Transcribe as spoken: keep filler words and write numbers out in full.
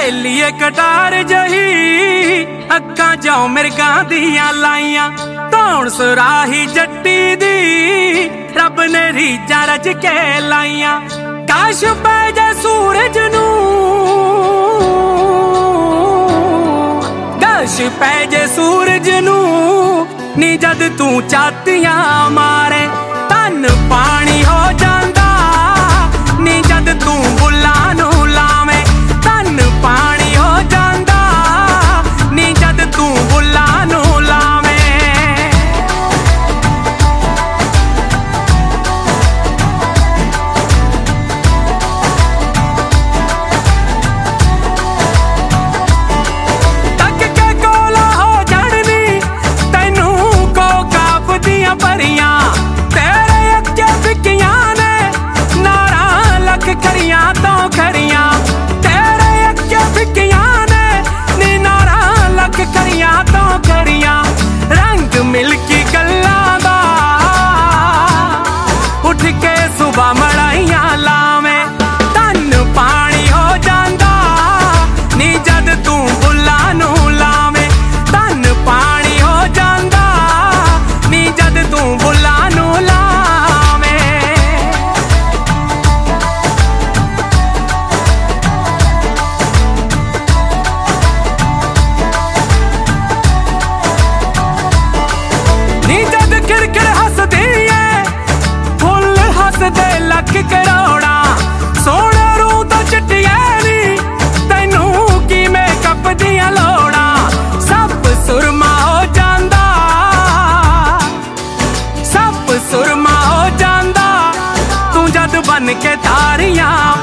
सहेलिए कटार जही अक्कां जो मिर्गां दियां लाइयां धौण सुराही जट्टी दी रब ने रीझां रज के लाइयां। काश पै जे सूरज नूं काश पै जे सूरज नूं नी जद तू चातियां मारे तन पानी हो जांदा नी जद तू बुल्लां नूं लावे तन पानी हो जांदा नी जद तू बुल्लां नूं लावे। तक के कोला हो जानी तैनू को काफ दियां परियां तेरे अगे बिकियां ने नारा लख खरियां तो खरियां तेरे अगे बिकियां ने नी नारा लख खरियां तो खरियां। रंग मिलकी गल्लां दा उठ के सुबह मड़ाइयां लावे तन पानी हो जांदा नी जद तू बुल्लां नूं लावे तन पानी हो जांदा नी जद तू बुल्लां नूं लावे। नी जद खिड़खिड़ हसदी है फुल हसदे लख करोड़ा सोने रू तो चिट्टिया नी तैनू की मेकअप दियां लोड़ा सब सुरमा हो जांदा सब सुरमा हो जांदा तू जद बन के तारियां